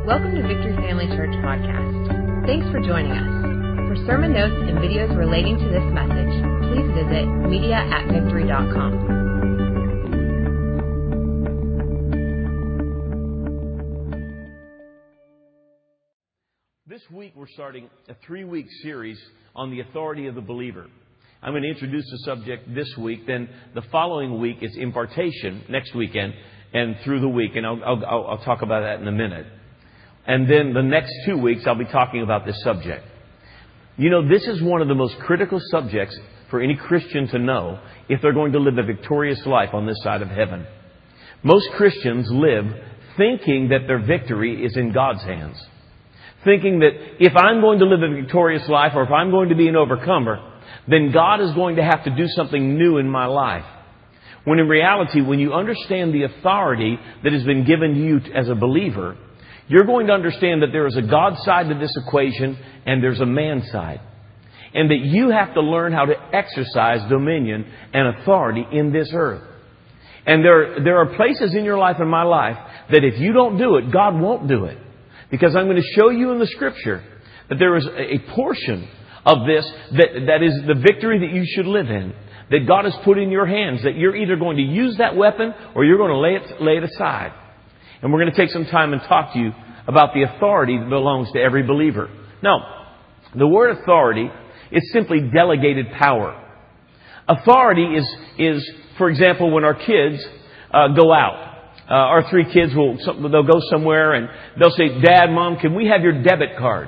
Welcome to Victory Family Church Podcast. Thanks for joining us. For sermon notes and videos relating to this message, please visit media@victory.com. This week we're starting a 3-week series on the authority of the believer. I'm going to introduce the subject this week. Then the following week is impartation, next weekend, and through the week. And I'll talk about that in a minute. And then the next 2 weeks I'll be talking about this subject. You know, this is one of the most critical subjects for any Christian to know if they're going to live a victorious life on this side of heaven. Most Christians live thinking that their victory is in God's hands. Thinking that if I'm going to live a victorious life or if I'm going to be an overcomer, then God is going to have to do something new in my life. When in reality, when you understand the authority that has been given to you as a believer, you're going to understand that there is a God side to this equation and there's a man side. And that you have to learn how to exercise dominion and authority in this earth. And there are places in your life and my life that if you don't do it, God won't do it. Because I'm going to show you in the Scripture that there is a portion of this that is the victory that you should live in. That God has put in your hands. That you're either going to use that weapon or you're going to lay it aside. And we're going to take some time and talk to you about the authority that belongs to every believer. Now, the word authority is simply delegated power. Authority is, for example, when our kids go out. Our 3 kids they'll go somewhere and they'll say, "Dad, Mom, can we have your debit card?"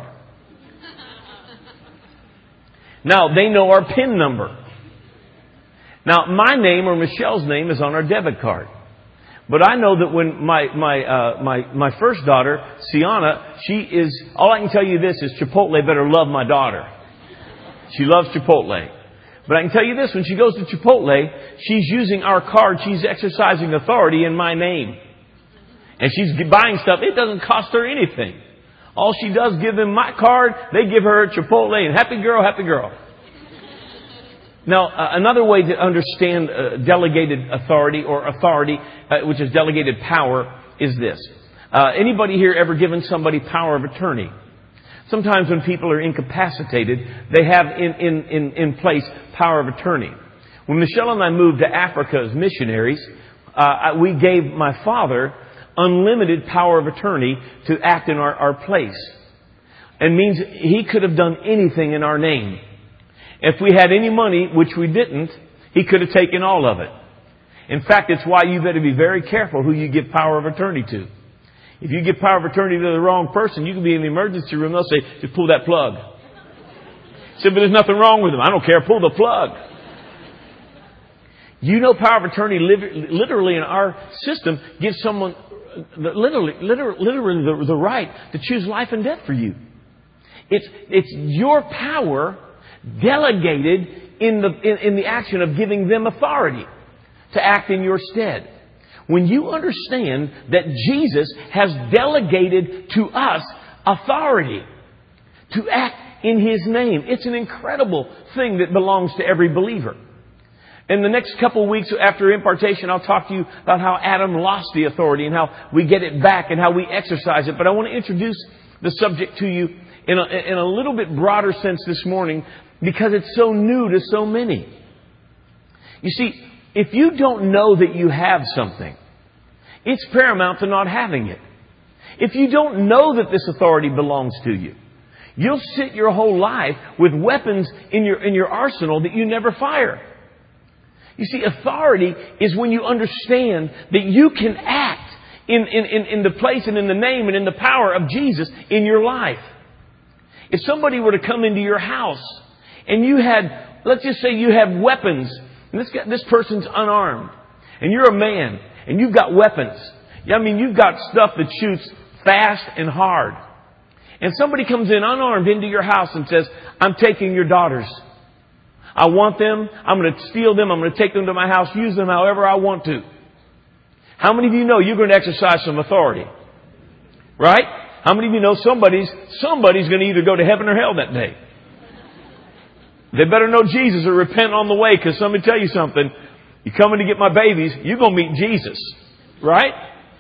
Now, they know our PIN number. Now, my name or Michelle's name is on our debit card. But I know that when my first daughter, Sienna, all I can tell you this is Chipotle better love my daughter. She loves Chipotle. But I can tell you this, when she goes to Chipotle, she's using our card. She's exercising authority in my name. And she's buying stuff. It doesn't cost her anything. All she does, give them my card. They give her Chipotle and happy girl, happy girl. Now, another way to understand delegated authority or authority, which is delegated power, is this. Anybody here ever given somebody power of attorney? Sometimes when people are incapacitated, they have in place power of attorney. When Michelle and I moved to Africa as missionaries, we gave my father unlimited power of attorney to act in our place. It means he could have done anything in our name. If we had any money, which we didn't, he could have taken all of it. In fact, it's why you better be very careful who you give power of attorney to. If you give power of attorney to the wrong person, you can be in the emergency room. They'll say, "Just pull that plug." I said, "But there's nothing wrong with him." "I don't care. Pull the plug." You know, power of attorney literally in our system gives someone literally the right to choose life and death for you. It's your power delegated in the action of giving them authority to act in your stead. When you understand that Jesus has delegated to us authority to act in His name, it's an incredible thing that belongs to every believer. In the next couple of weeks after impartation, I'll talk to you about how Adam lost the authority and how we get it back and how we exercise it. But I want to introduce the subject to you in a little bit broader sense this morning because it's so new to so many. You see, if you don't know that you have something, it's paramount to not having it. If you don't know that this authority belongs to you, you'll sit your whole life with weapons in your arsenal that you never fire. You see, authority is when you understand that you can act in the place and in the name and in the power of Jesus in your life. If somebody were to come into your house and you had, let's just say you have weapons, and this person's unarmed, and you're a man, and you've got weapons. I mean, you've got stuff that shoots fast and hard. And somebody comes in unarmed into your house and says, "I'm taking your daughters. I want them. I'm going to steal them. I'm going to take them to my house, use them however I want to." How many of you know you're going to exercise some authority? Right? How many of you know somebody's going to either go to heaven or hell that day? They better know Jesus or repent on the way, because let me tell you something. You're coming to get my babies, you're going to meet Jesus. Right?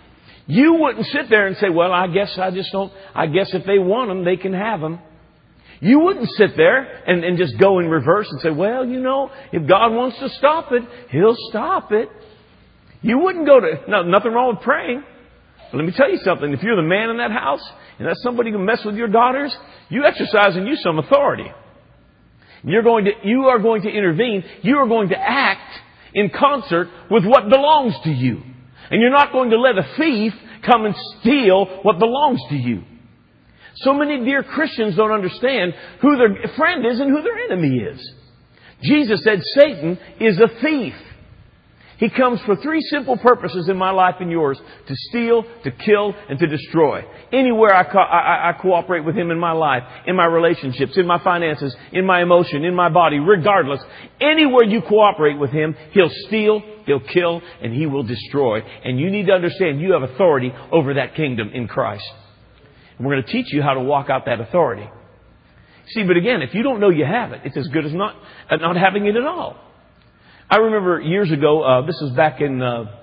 You wouldn't sit there and say, well, I guess if they want them, they can have them. You wouldn't sit there and just go in reverse and say, well, if God wants to stop it, He'll stop it. You wouldn't go to, no, nothing wrong with praying. But let me tell you something. If you're the man in that house and that's somebody who mess with your daughters, you exercise in you some authority. You are going to intervene. You are going to act in concert with what belongs to you. And you're not going to let a thief come and steal what belongs to you. So many dear Christians don't understand who their friend is and who their enemy is. Jesus said Satan is a thief. He comes for three simple purposes in my life and yours: to steal, to kill, and to destroy. Anywhere I cooperate with him in my life, in my relationships, in my finances, in my emotion, in my body, regardless, anywhere you cooperate with him, he'll steal, he'll kill, and he will destroy. And you need to understand you have authority over that kingdom in Christ. And we're going to teach you how to walk out that authority. See, but again, if you don't know you have it, it's as good as not having it at all. I remember years ago, this was back in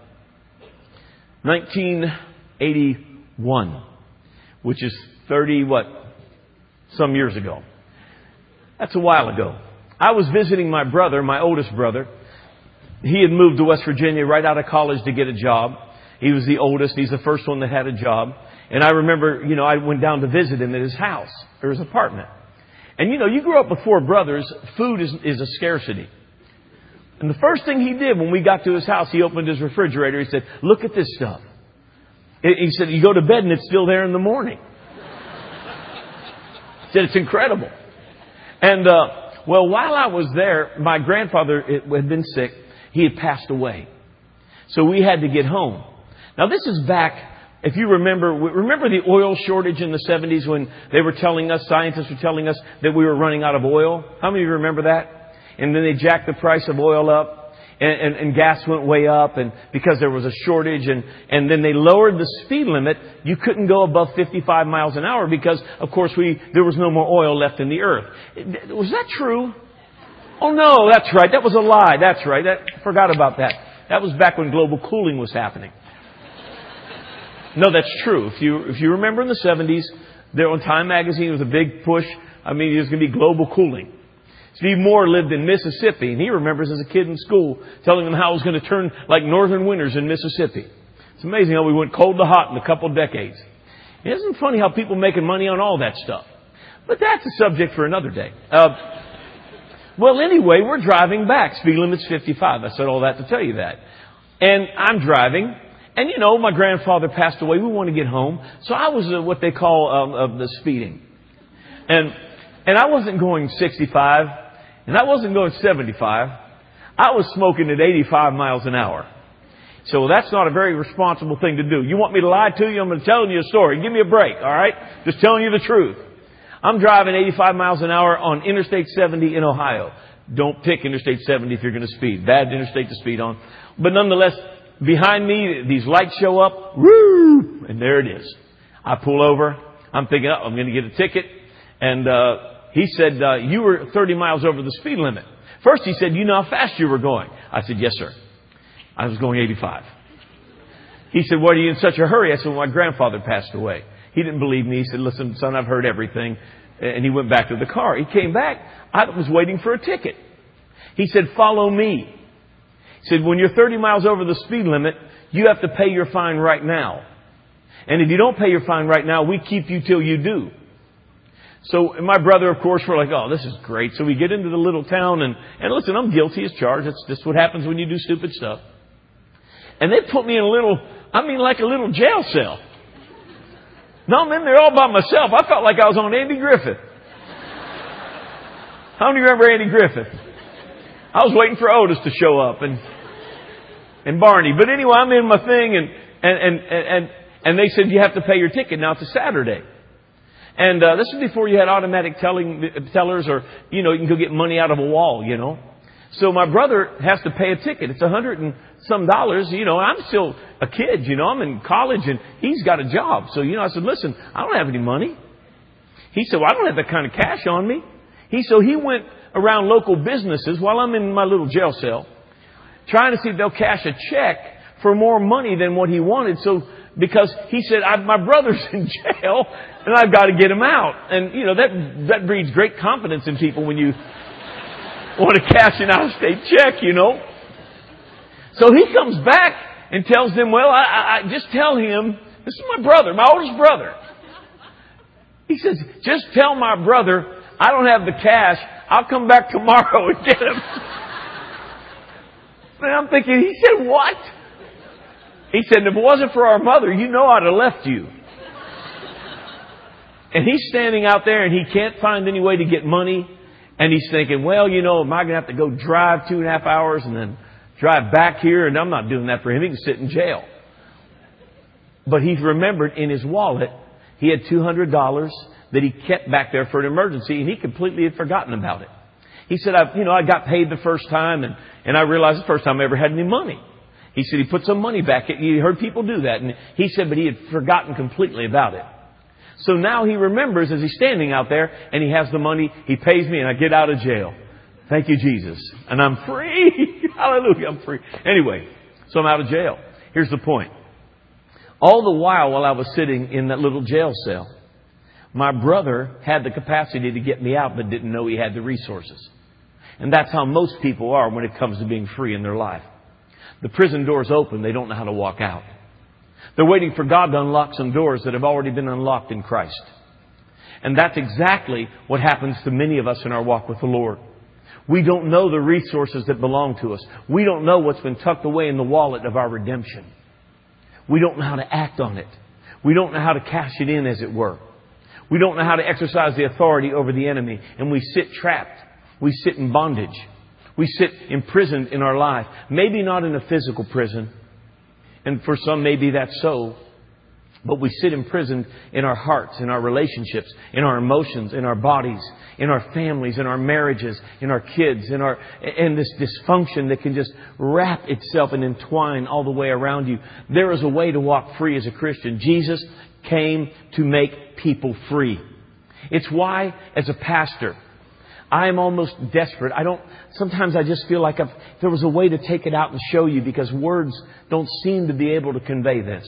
1981, which is some years ago. That's a while ago. I was visiting my brother, my oldest brother. He had moved to West Virginia right out of college to get a job. He was the oldest. He's the first one that had a job. And I remember, I went down to visit him at his house or his apartment. And you grew up with four brothers. Food is a scarcity. And the first thing he did when we got to his house, he opened his refrigerator. He said, look at this stuff. He said, you go to bed and it's still there in the morning. He said, it's incredible. And, while I was there, my grandfather had been sick. He had passed away. So we had to get home. Now this is back, if you remember the oil shortage in the 70s when they were telling us, scientists were telling us that we were running out of oil? How many of you remember that? And then they jacked the price of oil up and gas went way up and because there was a shortage and then they lowered the speed limit. You couldn't go above 55 miles an hour because, of course, there was no more oil left in the earth. Was that true? Oh, no, that's right. That was a lie. That's right. I forgot about that. That was back when global cooling was happening. No, that's true. If you remember in the 70s, there on Time Magazine was a big push. There's going to be global cooling. Steve Moore lived in Mississippi, and he remembers as a kid in school telling them how it was going to turn like northern winters in Mississippi. It's amazing how we went cold to hot in a couple of decades. Isn't it funny how people making money on all that stuff? But that's a subject for another day. Anyway, we're driving back. Speed limit's 55. I said all that to tell you that. And I'm driving. And my grandfather passed away. We want to get home. So I was what they call the speeding. And I wasn't going 65. And I wasn't going 75. I was smoking at 85 miles an hour. So that's not a very responsible thing to do. You want me to lie to you? I'm going to tell you a story. Give me a break, all right? Just telling you the truth. I'm driving 85 miles an hour on Interstate 70 in Ohio. Don't pick Interstate 70 if you're going to speed. Bad interstate to speed on. But nonetheless, behind me, these lights show up. Woo! And there it is. I pull over. I'm thinking, I'm going to get a ticket. And he said, you were 30 miles over the speed limit. First he said, you know how fast you were going? I said, yes, sir. I was going 85. He said, why are you in such a hurry? I said, well, my grandfather passed away. He didn't believe me. He said, listen, son, I've heard everything. And he went back to the car. He came back. I was waiting for a ticket. He said, follow me. He said, when you're 30 miles over the speed limit, you have to pay your fine right now. And if you don't pay your fine right now, we keep you till you do. So my brother, of course, we're like, oh, this is great. So we get into the little town and listen, I'm guilty as charged. That's just what happens when you do stupid stuff. And they put me in like a little jail cell. No, I'm in there all by myself. I felt like I was on Andy Griffith. How many remember Andy Griffith? I was waiting for Otis to show up and Barney. But anyway, I'm in my thing and they said you have to pay your ticket. Now it's a Saturday. And this was before you had automatic tellers or, you can go get money out of a wall, So my brother has to pay a ticket. It's $100 and some. I'm still a kid, I'm in college and he's got a job. So, I said, listen, I don't have any money. He said, well, I don't have that kind of cash on me. So he went around local businesses while I'm in my little jail cell trying to see if they'll cash a check for more money than what he wanted. So because he said, my brother's in jail and I've got to get him out. And, that breeds great confidence in people when you want to cash an out-of-state check, So he comes back and tells them, well, I just tell him, this is my brother, my oldest brother. He says, just tell my brother I don't have the cash. I'll come back tomorrow and get him. And I'm thinking, he said, what? He said, if it wasn't for our mother, I'd have left you. And he's standing out there and he can't find any way to get money. And he's thinking, well, am I going to have to go drive 2.5 hours and then drive back here? And I'm not doing that for him. He can sit in jail. But he remembered in his wallet, he had $200 that he kept back there for an emergency, and he completely had forgotten about it. He said, I got paid the first time, and I realized the first time I ever had any money. He said he put some money back. He heard people do that. And he said, but he had forgotten completely about it. So now he remembers as he's standing out there and he has the money. He pays me and I get out of jail. Thank you, Jesus. And I'm free. Hallelujah. I'm free. Anyway, so I'm out of jail. Here's the point. All the while I was sitting in that little jail cell, my brother had the capacity to get me out but didn't know he had the resources. And that's how most people are when it comes to being free in their life. The prison door's open. They don't know how to walk out. They're waiting for God to unlock some doors that have already been unlocked in Christ. And that's exactly what happens to many of us in our walk with the Lord. We don't know the resources that belong to us. We don't know what's been tucked away in the wallet of our redemption. We don't know how to act on it. We don't know how to cash it in, as it were. We don't know how to exercise the authority over the enemy. And we sit trapped. We sit in bondage. We sit imprisoned in our life. Maybe not in a physical prison. And for some, maybe that's so. But we sit imprisoned in our hearts, in our relationships, in our emotions, in our bodies, in our families, in our marriages, in our kids, in this dysfunction that can just wrap itself and entwine all the way around you. There is a way to walk free as a Christian. Jesus came to make people free. It's why, as a pastor, I am almost desperate. Sometimes I just feel like if there was a way to take it out and show you, because words don't seem to be able to convey this.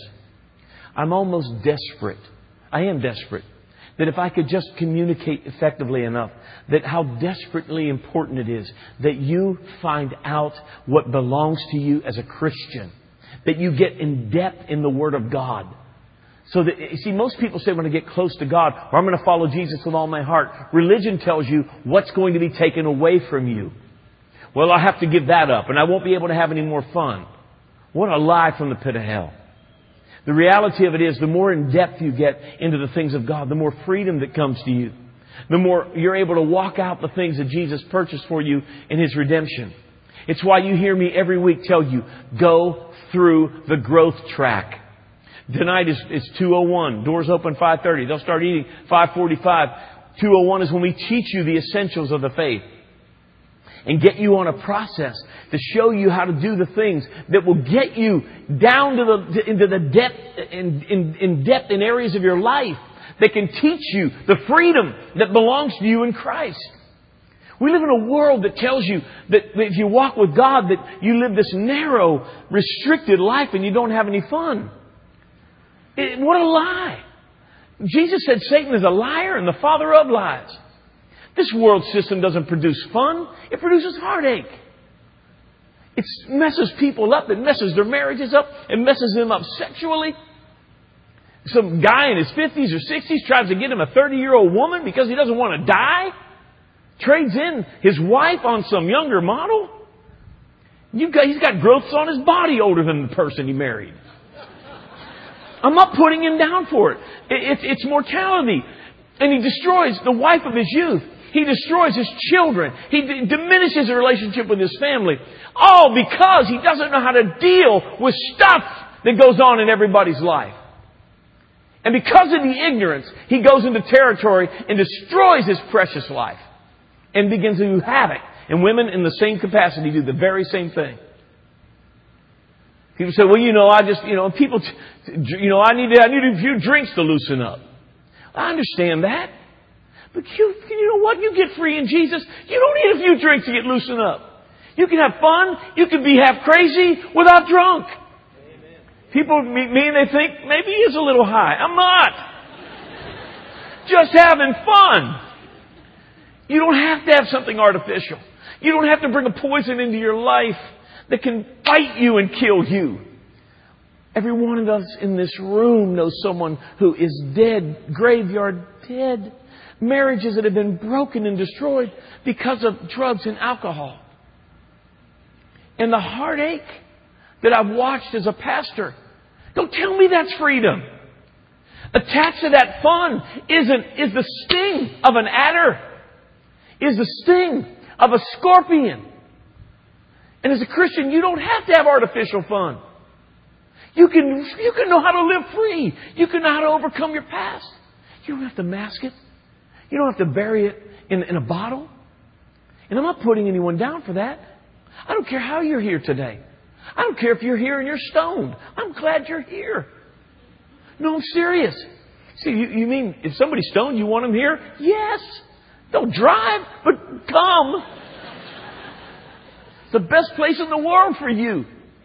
I'm almost desperate. I am desperate. That if I could just communicate effectively enough, that how desperately important it is that you find out what belongs to you as a Christian. That you get in depth in the Word of God. So that, you see, most people say, when I get close to God, or I'm going to follow Jesus with all my heart. Religion tells you what's going to be taken away from you. Well, I'll have to give that up and I won't be able to have any more fun. What a lie from the pit of hell. The reality of it is, the more in depth you get into the things of God, the more freedom that comes to you. The more you're able to walk out the things that Jesus purchased for you in His redemption. It's why you hear me every week tell you, go through the growth track. Tonight is 2:01. Doors open 5:30. They'll start eating 5:45. 2:01 is when we teach you the essentials of the faith. And get you on a process to show you how to do the things that will get you down into the depth, in depth in areas of your life that can teach you the freedom that belongs to you in Christ. We live in a world that tells you that if you walk with God, that you live this narrow, restricted life and you don't have any fun. What a lie. Jesus said Satan is a liar and the father of lies. This world system doesn't produce fun. It produces heartache. It messes people up. It messes their marriages up. It messes them up sexually. Some guy in his 50s or 60s tries to get him a 30-year-old woman because he doesn't want to die. Trades in his wife on some younger model. He's got growths on his body older than the person he married. I'm not putting him down for it. It's mortality. And he destroys the wife of his youth. He destroys his children. He diminishes the relationship with his family. All because he doesn't know how to deal with stuff that goes on in everybody's life. And because of the ignorance, he goes into territory and destroys his precious life. And begins to do havoc. And women in the same capacity do the very same thing. People say, well, I need a few drinks to loosen up. I understand that. But you know what? You get free in Jesus. You don't need a few drinks to get loosened up. You can have fun. You can be half crazy without drunk. Amen. People meet me and they think maybe he is a little high. I'm not. Just having fun. You don't have to have something artificial. You don't have to bring a poison into your life that can bite you and kill you. Every one of us in this room knows someone who is dead, graveyard dead. Marriages that have been broken and destroyed because of drugs and alcohol. And the heartache that I've watched as a pastor. Don't tell me that's freedom. Attached to that fun is the sting of an adder. Is the sting of a scorpion. And as a Christian, you don't have to have artificial fun. You can know how to live free. You can know how to overcome your past. You don't have to mask it. You don't have to bury it in a bottle. And I'm not putting anyone down for that. I don't care how you're here today. I don't care if you're here and you're stoned. I'm glad you're here. No, I'm serious. See, you mean if somebody's stoned, you want them here? Yes. Don't drive, but come. It's the best place in the world for you.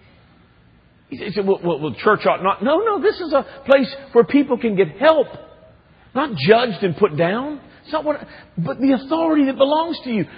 You say, well, church ought not. No, this is a place where people can get help. Not judged and put down. It's not but the authority that belongs to you.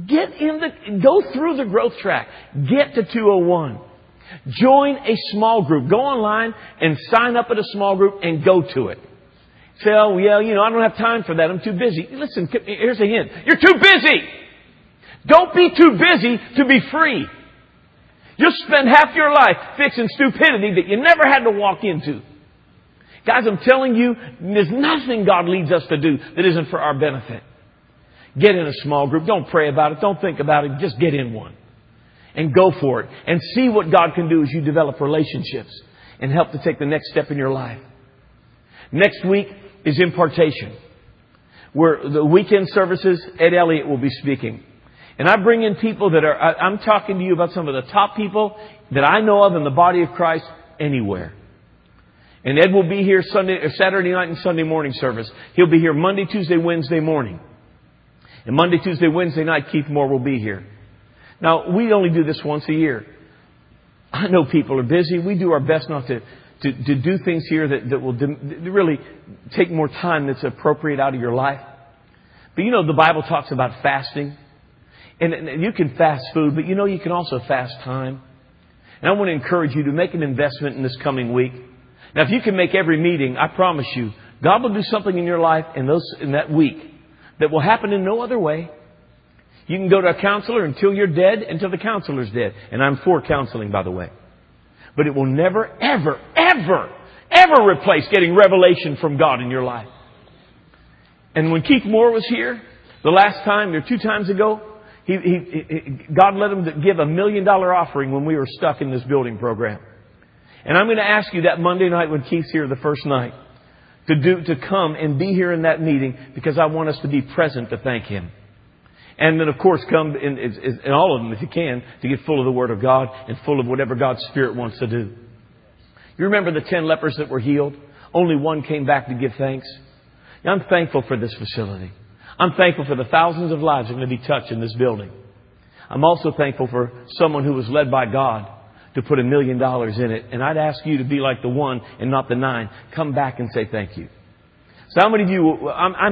Go through the growth track. Get to 201. Join a small group. Go online and sign up at a small group and go to it. Say, oh, yeah, I don't have time for that. I'm too busy. Listen, here's a hint. You're too busy. Don't be too busy to be free. You'll spend half your life fixing stupidity that you never had to walk into. Guys, I'm telling you, there's nothing God leads us to do that isn't for our benefit. Get in a small group. Don't pray about it. Don't think about it. Just get in one. And go for it. And see what God can do as you develop relationships and help to take the next step in your life. Next week is impartation. Where the weekend services, Ed Elliott will be speaking. And I bring in people I'm talking to you about some of the top people that I know of in the body of Christ anywhere. And Ed will be here Saturday night and Sunday morning service. He'll be here Monday, Tuesday, Wednesday morning. And Monday, Tuesday, Wednesday night, Keith Moore will be here. Now, we only do this once a year. I know people are busy. We do our best not to do things here that will really take more time that's appropriate out of your life. But the Bible talks about fasting. And you can fast food, but you can also fast time. And I want to encourage you to make an investment in this coming week. Now, if you can make every meeting, I promise you, God will do something in your life in that week that will happen in no other way. You can go to a counselor until you're dead, until the counselor's dead. And I'm for counseling, by the way. But it will never, ever, ever, ever replace getting revelation from God in your life. And when Keith Moore was here, the last time, or 2 times ago, God let him give $1 million offering when we were stuck in this building program. And I'm going to ask you that Monday night when Keith's here the first night to come and be here in that meeting because I want us to be present to thank Him. And then, of course, come in all of them, if you can, to get full of the Word of God and full of whatever God's Spirit wants to do. You remember the 10 lepers that were healed? Only one came back to give thanks. Now, I'm thankful for this facility. I'm thankful for the thousands of lives that are going to be touched in this building. I'm also thankful for someone who was led by God to put $1 million in it. And I'd ask you to be like the 1 and not the 9. Come back and say thank you. So how many of you,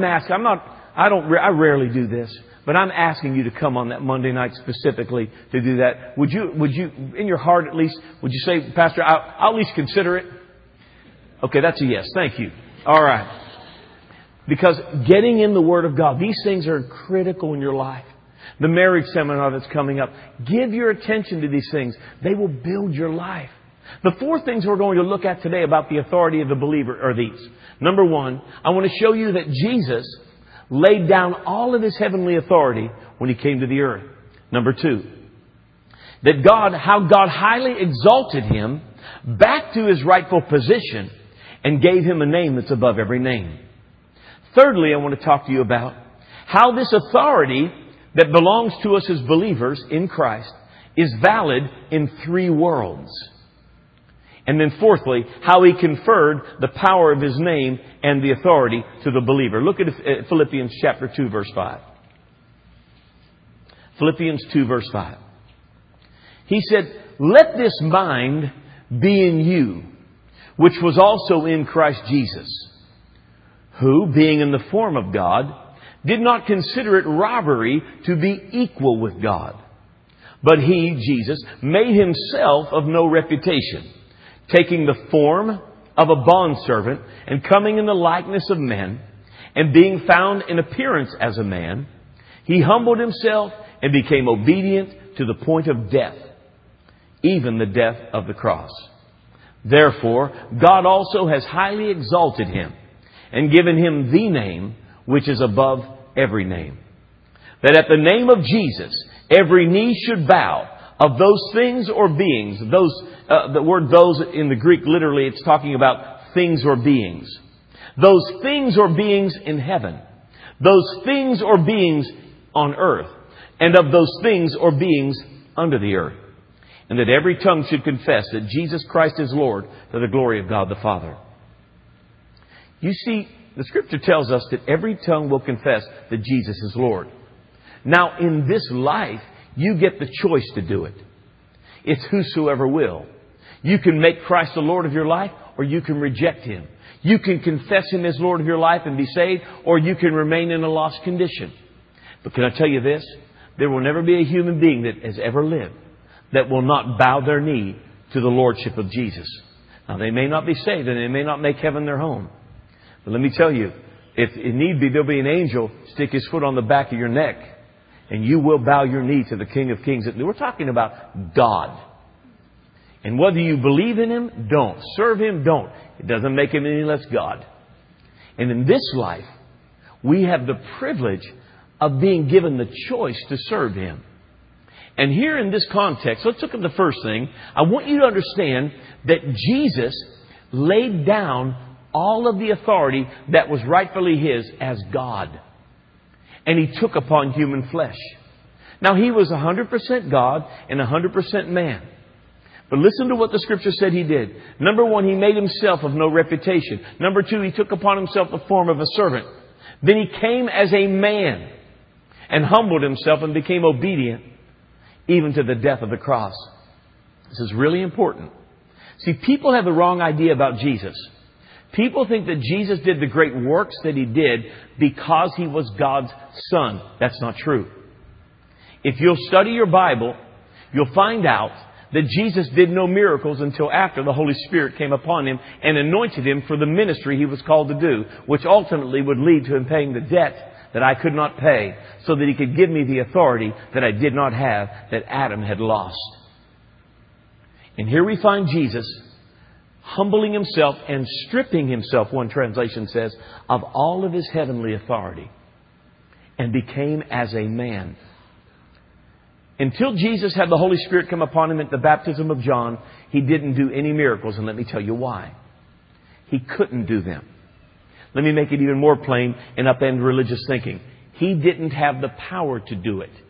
I rarely do this, but I'm asking you to come on that Monday night specifically to do that. Would you, in your heart at least, would you say, Pastor, I'll at least consider it? Okay, that's a yes. Thank you. All right. Because getting in the Word of God, these things are critical in your life. The marriage seminar that's coming up. Give your attention to these things. They will build your life. The 4 things we're going to look at today about the authority of the believer are these. Number 1, I want to show you that Jesus laid down all of His heavenly authority when He came to the earth. Number 2, how God highly exalted Him back to His rightful position and gave Him a name that's above every name. Thirdly, I want to talk to you about how this authority that belongs to us as believers in Christ is valid in 3 worlds. And then fourthly, how He conferred the power of His name and the authority to the believer. Look at Philippians chapter 2, verse 5. Philippians 2, verse 5. He said, "Let this mind be in you, which was also in Christ Jesus, who, being in the form of God, did not consider it robbery to be equal with God. But He, Jesus, made Himself of no reputation, taking the form of a bondservant and coming in the likeness of men, and being found in appearance as a man, He humbled Himself and became obedient to the point of death, even the death of the cross. Therefore, God also has highly exalted Him and given Him the name which is above every name, that at the name of Jesus every knee should bow, of those things or beings. The word "those" in the Greek, literally, it's talking about things or beings. Those things or beings in heaven, those things or beings on earth, and of those things or beings under the earth. And that every tongue should confess that Jesus Christ is Lord, to the glory of God the Father. You see, the Scripture tells us that every tongue will confess that Jesus is Lord. Now, in this life, you get the choice to do it. It's whosoever will. You can make Christ the Lord of your life, or you can reject Him. You can confess Him as Lord of your life and be saved, or you can remain in a lost condition. But can I tell you this? There will never be a human being that has ever lived that will not bow their knee to the Lordship of Jesus. Now, they may not be saved and they may not make heaven their home. But let me tell you, if it need be, there'll be an angel stick his foot on the back of your neck, and you will bow your knee to the King of Kings. We're talking about God. And whether you believe in Him, don't. Serve Him, don't. It doesn't make Him any less God. And in this life, we have the privilege of being given the choice to serve Him. And here in this context, let's look at the first thing. I want you to understand that Jesus laid down all of the authority that was rightfully His as God. And He took upon human flesh. Now, He was 100% God and 100% man. But listen to what the Scripture said He did. Number one, He made Himself of no reputation. Number two, He took upon Himself the form of a servant. Then He came as a man and humbled Himself and became obedient even to the death of the cross. This is really important. See, people have the wrong idea about Jesus. People think that Jesus did the great works that He did because He was God's Son. That's not true. If you'll study your Bible, you'll find out that Jesus did no miracles until after the Holy Spirit came upon Him and anointed Him for the ministry He was called to do, which ultimately would lead to Him paying the debt that I could not pay, so that He could give me the authority that I did not have, that Adam had lost. And here we find Jesus humbling Himself and stripping Himself, one translation says, of all of His heavenly authority, and became as a man. Until Jesus had the Holy Spirit come upon Him at the baptism of John, He didn't do any miracles, and let me tell you why. He couldn't do them. Let me make it even more plain and upend religious thinking. He didn't have the power to do it.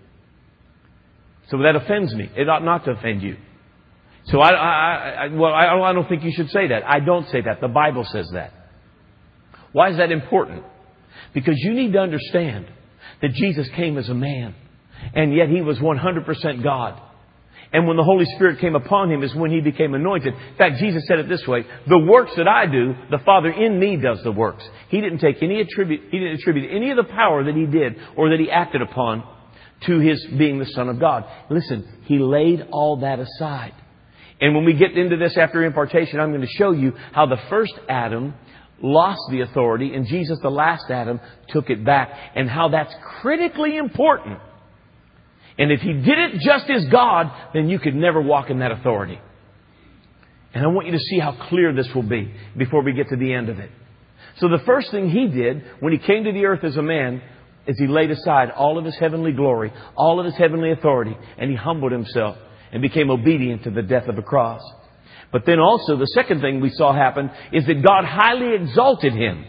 So that offends me. It ought not to offend you. So I don't think you should say that. I don't say that. The Bible says that. Why is that important? Because you need to understand that Jesus came as a man, and yet He was 100% God. And when the Holy Spirit came upon Him is when He became anointed. In fact, Jesus said it this way: the works that I do, the Father in me does the works. He didn't attribute any of the power that He did or that He acted upon to His being the Son of God. Listen, He laid all that aside. And when we get into this after impartation, I'm going to show you how the first Adam lost the authority and Jesus, the last Adam, took it back, and how that's critically important. And if He did it just as God, then you could never walk in that authority. And I want you to see how clear this will be before we get to the end of it. So the first thing He did when He came to the earth as a man is He laid aside all of His heavenly glory, all of His heavenly authority, and He humbled Himself and became obedient to the death of the cross. But then also the second thing we saw happen is that God highly exalted Him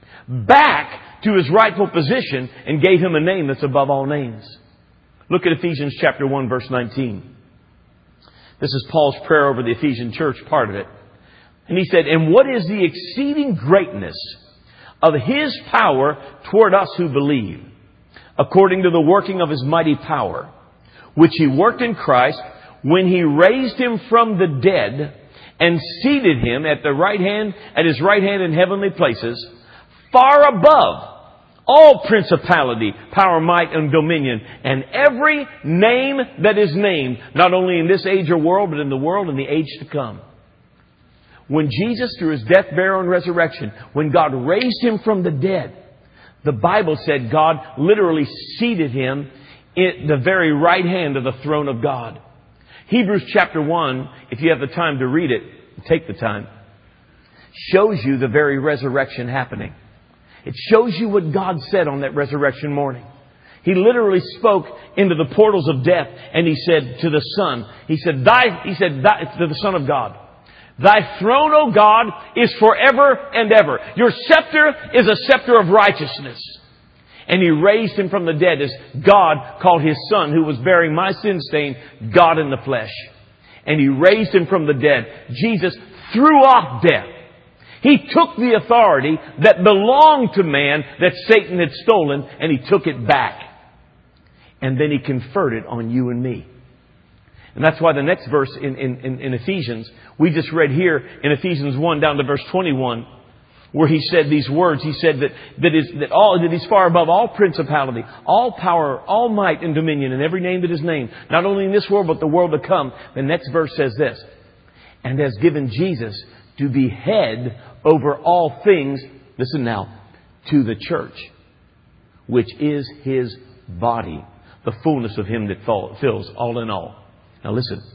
back to His rightful position and gave Him a name that's above all names. Look at Ephesians chapter 1, verse 19. This is Paul's prayer over the Ephesian church, part of it. And he said, "And what is the exceeding greatness of His power toward us who believe, according to the working of His mighty power, which He worked in Christ when He raised Him from the dead and seated Him at His right hand in heavenly places, far above all principality, power, might, and dominion, and every name that is named, not only in this age or world, but in the world and the age to come. When Jesus, through His death, burial, and resurrection, when God raised Him from the dead, the Bible said God literally seated Him at the very right hand of the throne of God. Hebrews chapter 1, if you have the time to read it, take the time, shows you the very resurrection happening. It shows you what God said on that resurrection morning. He literally spoke into the portals of death, and He said to the Son, He said, to the Son of God, Thy throne, O God, is forever and ever. Your scepter is a scepter of righteousness. And He raised Him from the dead as God called His Son, who was bearing my sin stain, God in the flesh. And He raised Him from the dead. Jesus threw off death. He took the authority that belonged to man that Satan had stolen, and He took it back. And then He conferred it on you and me. And that's why the next verse in Ephesians, we just read here in Ephesians 1 down to verse 21, where he said these words. He said that He's far above all principality, all power, all might and dominion, and every name that is named, not only in this world, but the world to come. The next verse says this, and has given Jesus to be head over all things, listen now, to the church, which is His body, the fullness of Him that fills all in all. Now listen,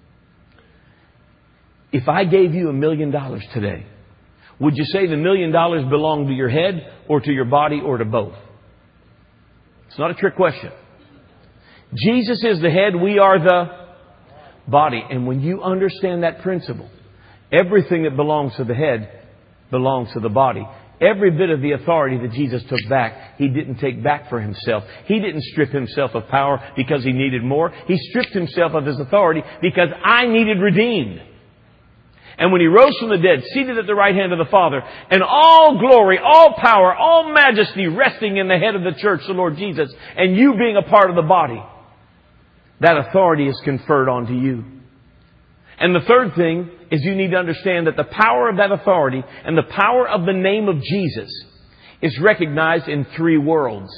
if I gave you $1 million today, would you say the $1 million belonged to your head or to your body or to both? It's not a trick question. Jesus is the head, we are the body. And when you understand that principle, everything that belongs to the head belongs to the body. Every bit of the authority that Jesus took back, He didn't take back for Himself. He didn't strip Himself of power because He needed more. He stripped Himself of His authority because I needed redeemed. And when He rose from the dead, seated at the right hand of the Father, and all glory, all power, all majesty resting in the head of the church, the Lord Jesus, and you being a part of the body, that authority is conferred onto you. And the third thing is you need to understand that the power of that authority and the power of the name of Jesus is recognized in 3 worlds.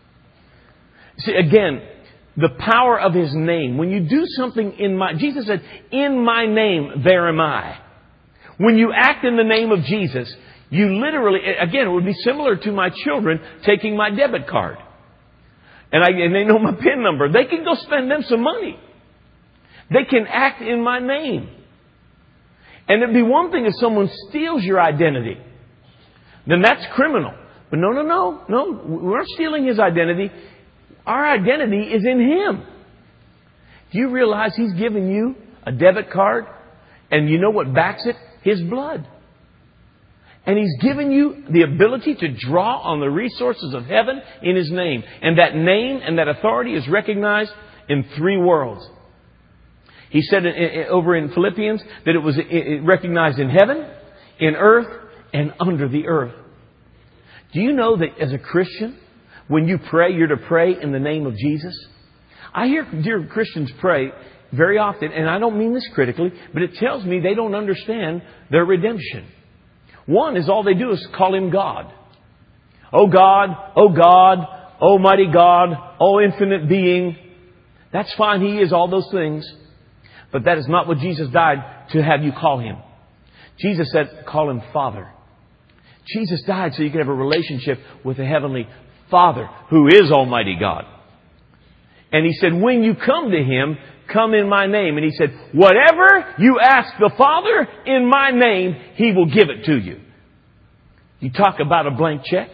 See, again, the power of His name. When you do something Jesus said, in my name, there am I. When you act in the name of Jesus, you literally, again, it would be similar to my children taking my debit card. And they know my PIN number. They can go spend them some money. They can act in my name. And it'd be one thing if someone steals your identity. Then that's criminal. But no. We're not stealing His identity. Our identity is in Him. Do you realize He's given you a debit card? And you know what backs it? His blood. And He's given you the ability to draw on the resources of heaven in His name. And that name and that authority is recognized in 3 worlds. He said over in Philippians that it was recognized in heaven, in earth, and under the earth. Do you know that as a Christian, when you pray, you're to pray in the name of Jesus? I hear dear Christians pray very often, and I don't mean this critically, but it tells me they don't understand their redemption. One is all they do is call Him God. Oh God, Almighty God, oh infinite being. That's fine, He is all those things. But that is not what Jesus died to have you call Him. Jesus said, call Him Father. Jesus died so you can have a relationship with the Heavenly Father, who is Almighty God. And He said, when you come to Him, come in my name. And He said, whatever you ask the Father in my name, He will give it to you. You talk about a blank check.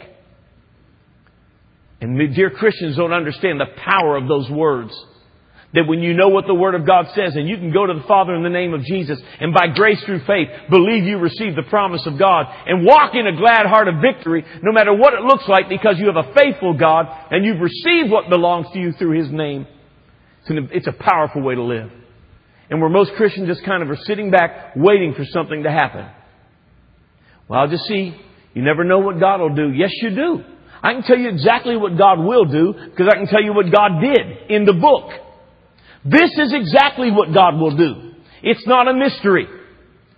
And the dear Christians don't understand the power of those words. That when you know what the Word of God says, and you can go to the Father in the name of Jesus, and by grace through faith, believe you receive the promise of God, and walk in a glad heart of victory, no matter what it looks like, because you have a faithful God, and you've received what belongs to you through His name. It's a powerful way to live. And where most Christians just kind of are sitting back, waiting for something to happen. Well, I'll just see. You never know what God will do. Yes, you do. I can tell you exactly what God will do, because I can tell you what God did in the book. This is exactly what God will do. It's not a mystery.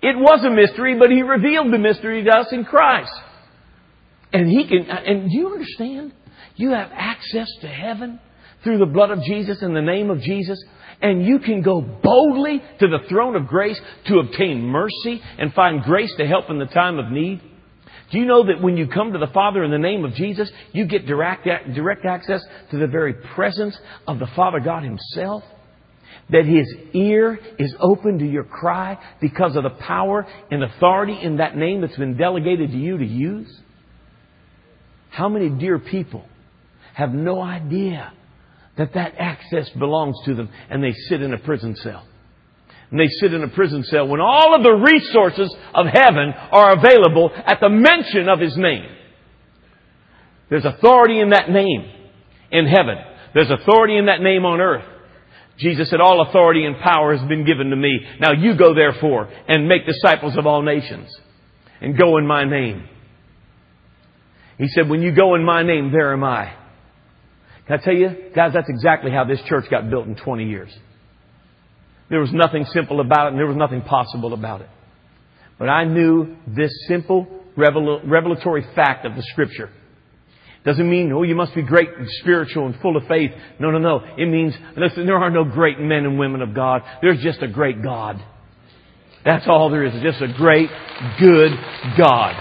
It was a mystery, but He revealed the mystery to us in Christ. And do you understand? You have access to heaven through the blood of Jesus and the name of Jesus. And you can go boldly to the throne of grace to obtain mercy and find grace to help in the time of need. Do you know that when you come to the Father in the name of Jesus, you get direct access to the very presence of the Father God Himself? That His ear is open to your cry because of the power and authority in that name that's been delegated to you to use? How many dear people have no idea that access belongs to them, and they sit in a prison cell? And they sit in a prison cell when all of the resources of heaven are available at the mention of His name. There's authority in that name in heaven. There's authority in that name on earth. Jesus said, all authority and power has been given to me. Now you go therefore and make disciples of all nations and go in my name. He said, when you go in my name, there am I. Can I tell you, guys, that's exactly how this church got built in 20 years. There was nothing simple about it, and there was nothing possible about it. But I knew this simple revelatory fact of the Scripture. Doesn't mean, you must be great and spiritual and full of faith. No. It means, listen, there are no great men and women of God. There's just a great God. That's all there is. It's just a great, good God.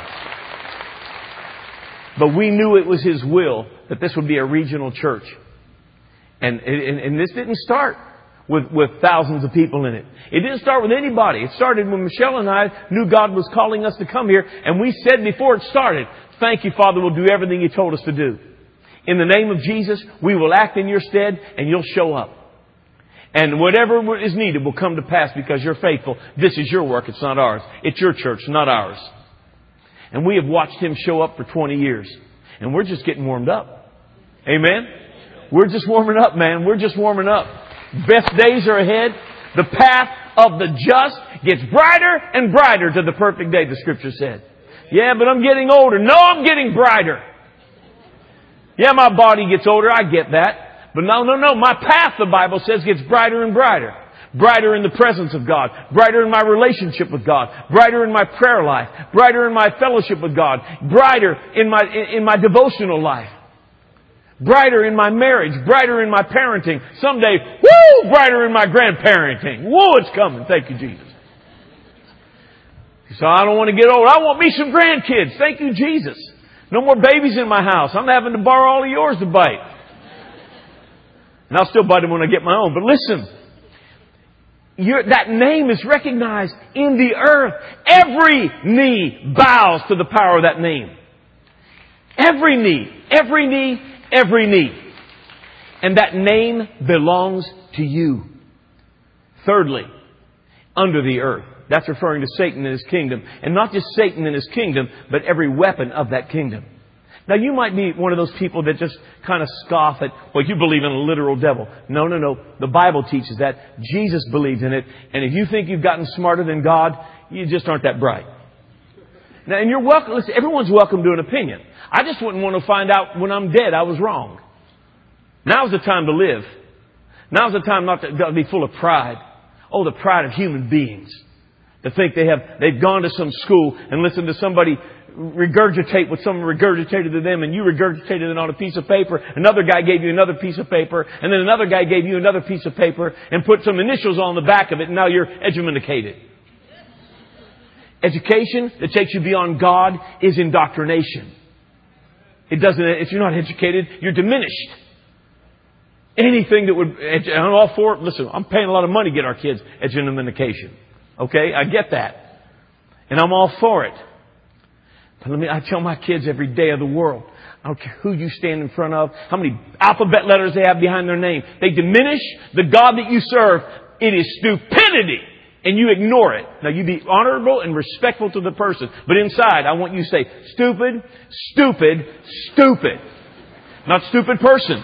But we knew it was His will that this would be a regional church. And this didn't start with thousands of people in it. It didn't start with anybody. It started when Michelle and I knew God was calling us to come here. And we said before it started, thank you, Father, we'll do everything You told us to do. In the name of Jesus, we will act in Your stead and You'll show up. And whatever is needed will come to pass because You're faithful. This is Your work. It's not ours. It's Your church, not ours. And we have watched Him show up for 20 years. And we're just getting warmed up. Amen? We're just warming up, man. We're just warming up. Best days are ahead. The path of the just gets brighter and brighter to the perfect day, the Scripture said. Yeah, but I'm getting older. No, I'm getting brighter. Yeah, my body gets older. I get that. But no. My path, the Bible says, gets brighter and brighter. Brighter in the presence of God. Brighter in my relationship with God. Brighter in my prayer life. Brighter in my fellowship with God. Brighter in my devotional life. Brighter in my marriage. Brighter in my parenting. Someday, brighter in my grandparenting. It's coming. Thank you, Jesus. So I don't want to get old. I want me some grandkids. Thank you, Jesus. No more babies in my house. I'm having to borrow all of yours to bite. And I'll still bite them when I get my own. But listen. That name is recognized in the earth. Every knee bows to the power of that name. Every knee. Every knee. Every knee. And that name belongs to you. Thirdly, under the earth. That's referring to Satan and his kingdom. And not just Satan and his kingdom, but every weapon of that kingdom. Now, you might be one of those people that just kind of scoff at, you believe in a literal devil. No. The Bible teaches that. Jesus believed in it. And if you think you've gotten smarter than God, you just aren't that bright. Now, and you're welcome. Listen, everyone's welcome to an opinion. I just wouldn't want to find out when I'm dead I was wrong. Now's the time to live. Now's the time not to be full of pride. Oh, the pride of human beings. To think they've gone to some school and listened to somebody regurgitate what someone regurgitated to them, and you regurgitated it on a piece of paper. Another guy gave you another piece of paper, and then another guy gave you another piece of paper and put some initials on the back of it, and now you're edumacated. Education that takes you beyond God is indoctrination. If you're not educated, you're diminished. Anything that would, I'm all for it. Listen, I'm paying a lot of money to get our kids education. Okay, I get that. And I'm all for it. But I tell my kids every day of the world, I don't care who you stand in front of, how many alphabet letters they have behind their name. They diminish the God that you serve. It is stupidity. And you ignore it. Now, you be honorable and respectful to the person. But inside, I want you to say, stupid, stupid, stupid. Not stupid person.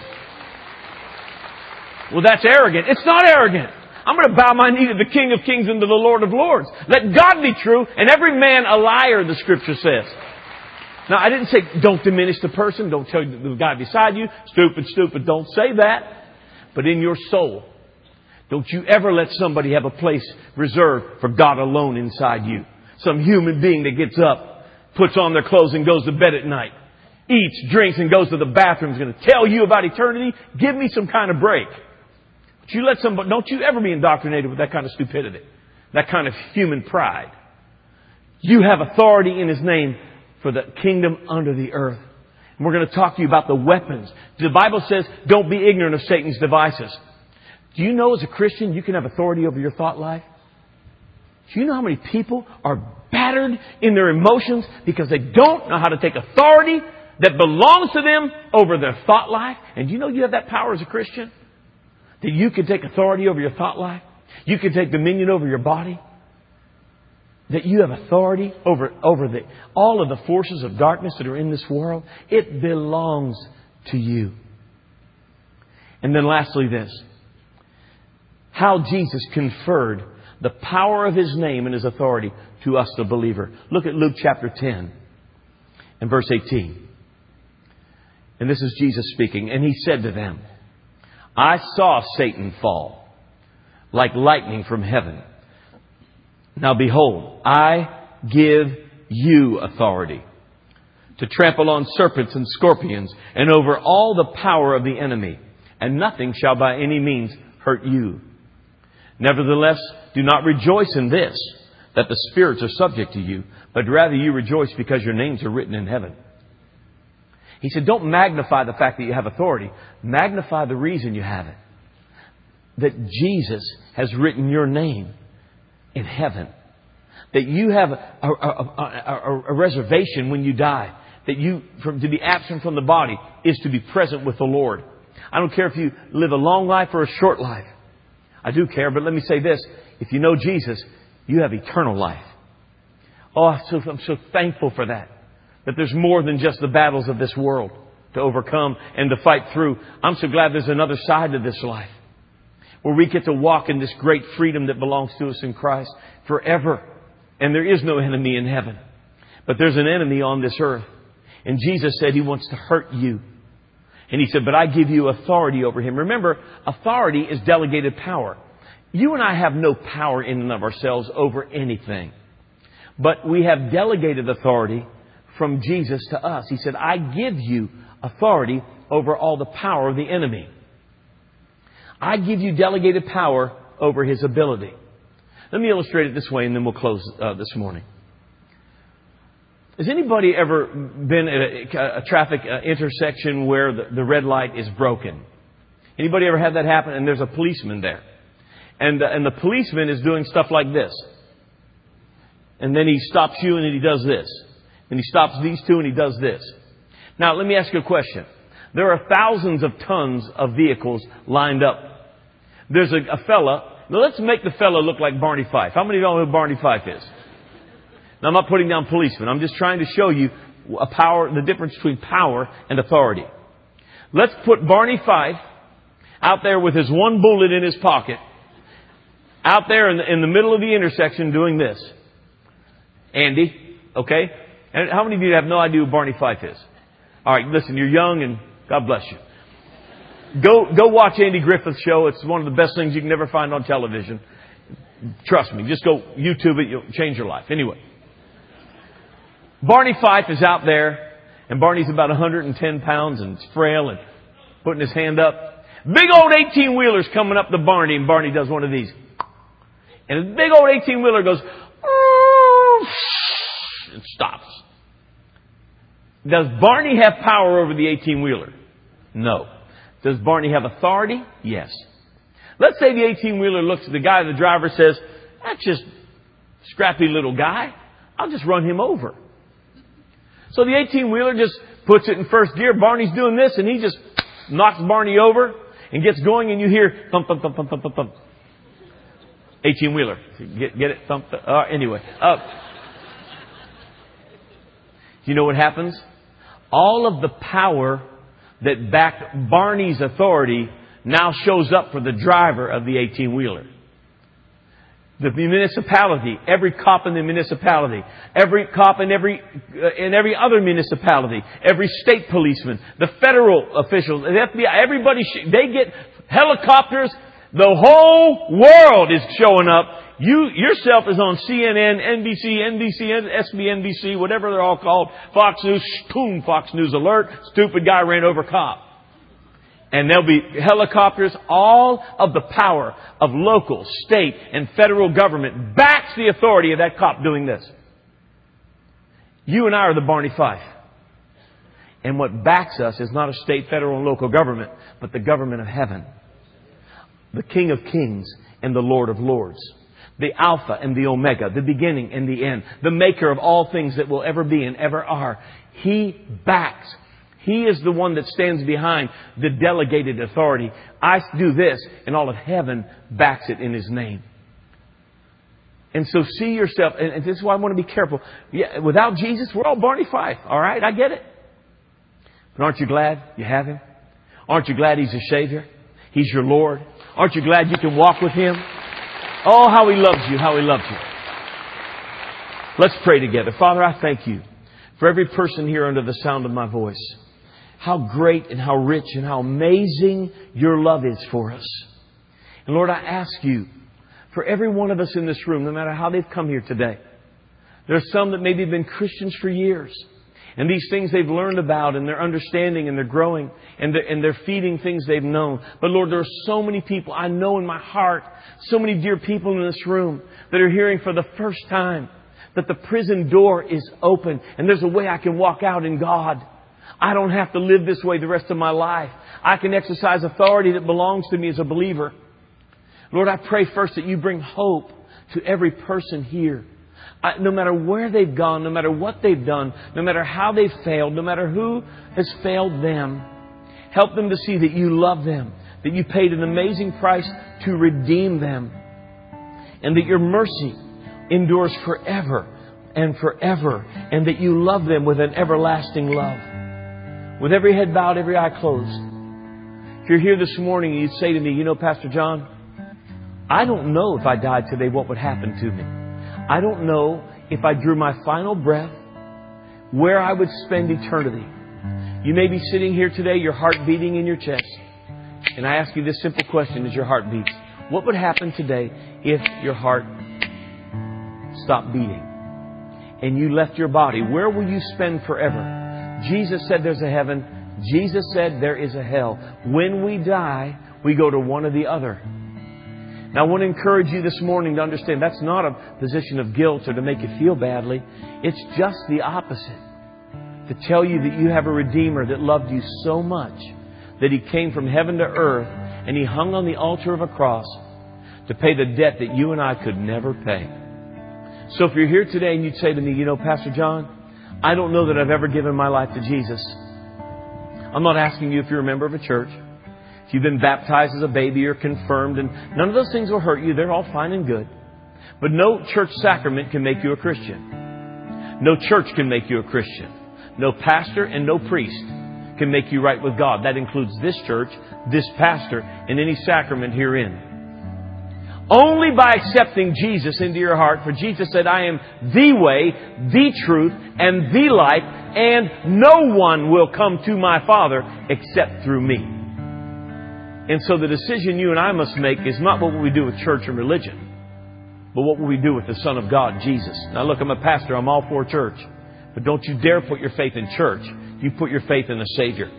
Well, that's arrogant. It's not arrogant. I'm going to bow my knee to the King of Kings and to the Lord of Lords. Let God be true and every man a liar, the Scripture says. Now, I didn't say don't diminish the person. Don't tell the guy beside you, stupid, stupid. Don't say that. But in your soul, Don't you ever let somebody have a place reserved for God alone inside you. Some human being that gets up, puts on their clothes and goes to bed at night, eats, drinks, and goes to the bathroom is going to tell you about eternity. Give me some kind of break. But you let somebody, don't you ever be indoctrinated with that kind of stupidity, that kind of human pride. You have authority in His name for the kingdom under the earth. And we're going to talk to you about the weapons. The Bible says, don't be ignorant of Satan's devices. Do you know as a Christian you can have authority over your thought life? Do you know how many people are battered in their emotions because they don't know how to take authority that belongs to them over their thought life? And do you know you have that power as a Christian? That you can take authority over your thought life? You can take dominion over your body? That you have authority over all of the forces of darkness that are in this world? It belongs to you. And then lastly this. How Jesus conferred the power of His name and His authority to us, the believer. Look at Luke chapter 10 and verse 18. And this is Jesus speaking. And He said to them, I saw Satan fall like lightning from heaven. Now behold, I give you authority to trample on serpents and scorpions and over all the power of the enemy, and nothing shall by any means hurt you. Nevertheless, do not rejoice in this, that the spirits are subject to you, but rather you rejoice because your names are written in heaven. He said, don't magnify the fact that you have authority. Magnify the reason you have it. That Jesus has written your name in heaven. That you have a reservation when you die. That to be absent from the body is to be present with the Lord. I don't care if you live a long life or a short life. I do care, but let me say this. If you know Jesus, you have eternal life. Oh, I'm so thankful for that. That there's more than just the battles of this world to overcome and to fight through. I'm so glad there's another side to this life. Where we get to walk in this great freedom that belongs to us in Christ forever. And there is no enemy in heaven. But there's an enemy on this earth. And Jesus said He wants to hurt you. And He said, but I give you authority over him. Remember, authority is delegated power. You and I have no power in and of ourselves over anything. But we have delegated authority from Jesus to us. He said, I give you authority over all the power of the enemy. I give you delegated power over his ability. Let me illustrate it this way and then we'll close this morning. Has anybody ever been at a traffic intersection where the red light is broken? Anybody ever had that happen? And there's a policeman there. And the policeman is doing stuff like this. And then he stops you and then he does this. And he stops these two and he does this. Now, let me ask you a question. There are thousands of tons of vehicles lined up. There's a fella. Now, let's make the fella look like Barney Fife. How many of y'all know who Barney Fife is? Now, I'm not putting down policemen. I'm just trying to show you the difference between power and authority. Let's put Barney Fife out there with his one bullet in his pocket, out there in the middle of the intersection doing this. Andy, okay? And how many of you have no idea who Barney Fife is? All right, listen, you're young and God bless you. Go watch Andy Griffith's show. It's one of the best things you can ever find on television. Trust me. Just go YouTube it. You'll change your life. Anyway. Barney Fife is out there, and Barney's about 110 pounds and frail and putting his hand up. Big old 18-wheeler's coming up to Barney, and Barney does one of these. And the big old 18-wheeler goes, and stops. Does Barney have power over the 18-wheeler? No. Does Barney have authority? Yes. Let's say the 18-wheeler looks at the guy, the driver says, that's just scrappy little guy. I'll just run him over. So the 18-wheeler just puts it in first gear. Barney's doing this, and he just knocks Barney over and gets going, and you hear thump, thump, thump, thump, thump, thump, thump. 18-wheeler. Get it? Thump, thump. Anyway. You know what happens? All of the power that backed Barney's authority now shows up for the driver of the 18-wheeler. The municipality, every cop in the municipality, every cop in every other municipality, every state policeman, the federal officials, the FBI, everybody, they get helicopters. The whole world is showing up. You yourself is on CNN, NBC, SBNBC, whatever they're all called. Fox News, boom, Fox News alert. Stupid guy ran over cop. And there'll be helicopters. All of the power of local, state, and federal government backs the authority of that cop doing this. You and I are the Barney Fife. And what backs us is not a state, federal, and local government, but the government of heaven. The King of Kings and the Lord of Lords. The Alpha and the Omega, the beginning and the end. The maker of all things that will ever be and ever are. He backs. He is the one that stands behind the delegated authority. I do this, and all of heaven backs it in His name. And so see yourself, and this is why I want to be careful. Yeah, without Jesus, we're all Barney Fife. All right, I get it. But aren't you glad you have Him? Aren't you glad He's your Savior? He's your Lord. Aren't you glad you can walk with Him? Oh, how He loves you, how He loves you. Let's pray together. Father, I thank You for every person here under the sound of my voice. How great and how rich and how amazing Your love is for us. And Lord, I ask You for every one of us in this room, no matter how they've come here today. There are some that maybe have been Christians for years. And these things they've learned about and they're understanding and they're growing and they're feeding things they've known. But Lord, there are so many people I know in my heart, so many dear people in this room that are hearing for the first time that the prison door is open and there's a way I can walk out in God. I don't have to live this way the rest of my life. I can exercise authority that belongs to me as a believer. Lord, I pray first that You bring hope to every person here. No matter where they've gone, no matter what they've done, no matter how they've failed, no matter who has failed them, help them to see that You love them, that You paid an amazing price to redeem them, and that Your mercy endures forever and forever, and that You love them with an everlasting love. With every head bowed, every eye closed. If you're here this morning and you'd say to me, you know, Pastor John, I don't know if I died today what would happen to me. I don't know if I drew my final breath where I would spend eternity. You may be sitting here today, your heart beating in your chest. And I ask you this simple question as your heart beats. What would happen today if your heart stopped beating and you left your body? Where will you spend forever? Jesus said there's a heaven. Jesus said there is a hell. When we die, we go to one or the other. Now, I want to encourage you this morning to understand that's not a position of guilt or to make you feel badly. It's just the opposite. To tell you that you have a Redeemer that loved you so much that He came from heaven to earth and He hung on the altar of a cross to pay the debt that you and I could never pay. So if you're here today and you'd say to me, you know, Pastor John, I don't know that I've ever given my life to Jesus. I'm not asking you if you're a member of a church. If you've been baptized as a baby or confirmed, and none of those things will hurt you. They're all fine and good. But no church sacrament can make you a Christian. No church can make you a Christian. No pastor and no priest can make you right with God. That includes this church, this pastor, and any sacrament herein. Only by accepting Jesus into your heart, for Jesus said, I am the way, the truth, and the life, and no one will come to my Father except through me. And so the decision you and I must make is not what will we do with church and religion, but what will we do with the Son of God, Jesus. Now look, I'm a pastor. I'm all for church. But don't you dare put your faith in church. You put your faith in the Savior.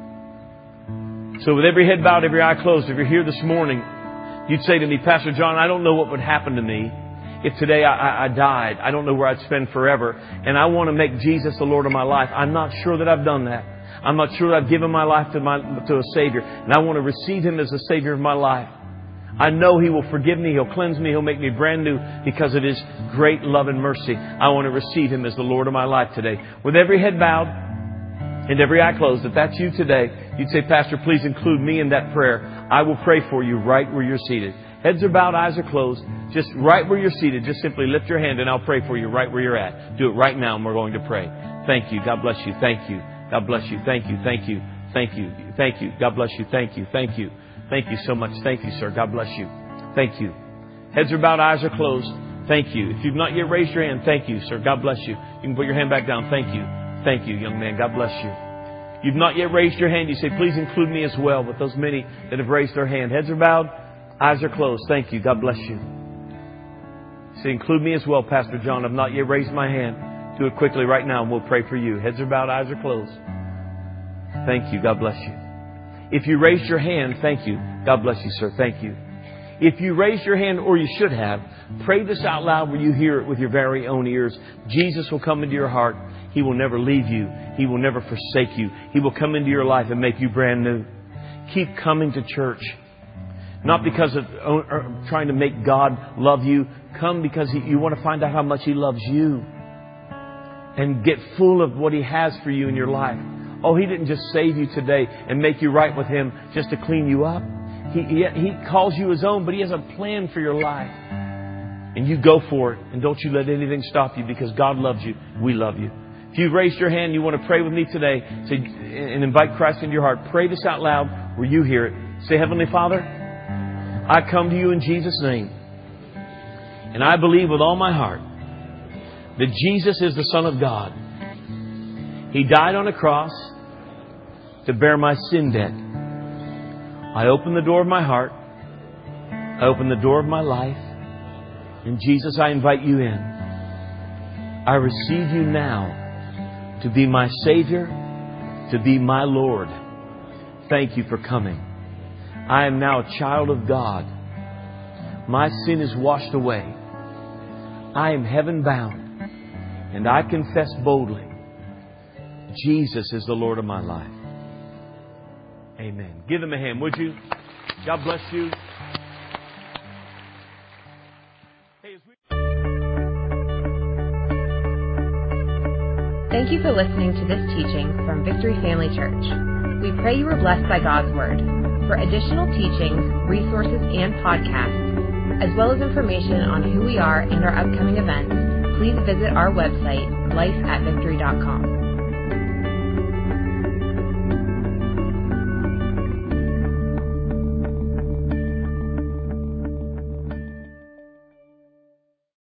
So with every head bowed, every eye closed, if you're here this morning, you'd say to me, Pastor John, I don't know what would happen to me if today I died. I don't know where I'd spend forever. And I want to make Jesus the Lord of my life. I'm not sure that I've done that. I'm not sure that I've given my life to a Savior. And I want to receive Him as the Savior of my life. I know He will forgive me. He'll cleanse me. He'll make me brand new because of His great love and mercy. I want to receive Him as the Lord of my life today. With every head bowed and every eye closed, if that's you today, you'd say, Pastor, please include me in that prayer. I will pray for you right where you're seated. Heads are bowed, eyes are closed. Just right where you're seated, just simply lift your hand and I'll pray for you right where you're at. Do it right now and we're going to pray. Thank you. God bless you. Thank you. God bless you. Thank you. Thank you. Thank you. Thank you. God bless you. Thank you. Thank you. Thank you so much. Thank you, sir. God bless you. Thank you. Heads are bowed, eyes are closed. Thank you. If you've not yet raised your hand, thank you, sir. God bless you. You can put your hand back down. Thank you. Thank you, young man. God bless you. You've not yet raised your hand. You say, please include me as well with those many that have raised their hand. Heads are bowed, Eyes are closed. Thank you. God bless you. Say, include me as well, Pastor John. I've not yet raised my hand. Do it quickly right now and we'll pray for you. Heads are bowed, eyes are closed. Thank you. God bless you. If you raised your hand, thank you. God bless you, sir. Thank you. If you raised your hand, or you should have, pray this out loud where you hear it with your very own ears. Jesus will come into your heart. He will never leave you. He will never forsake you. He will come into your life and make you brand new. Keep coming to church. Not because of trying to make God love you. Come because you want to find out how much He loves you. And get full of what He has for you in your life. Oh, He didn't just save you today and make you right with Him just to clean you up. He calls you His own, but He has a plan for your life. And you go for it. And don't you let anything stop you, because God loves you. We love you. If you've raised your hand, you want to pray with me today, say, and invite Christ into your heart. Pray this out loud where you hear it. Say, Heavenly Father, I come to you in Jesus' name. And I believe with all my heart that Jesus is the Son of God. He died on a cross to bear my sin debt. I open the door of my heart. I open the door of my life. And Jesus, I invite you in. I receive you now to be my Savior, to be my Lord. Thank you for coming. I am now a child of God. My sin is washed away. I am heaven bound. And I confess boldly, Jesus is the Lord of my life. Amen. Give Him a hand, would you? God bless you. Thank you for listening to this teaching from Victory Family Church. We pray you were blessed by God's Word. For additional teachings, resources, and podcasts, as well as information on who we are and our upcoming events, please visit our website, lifeatvictory.com.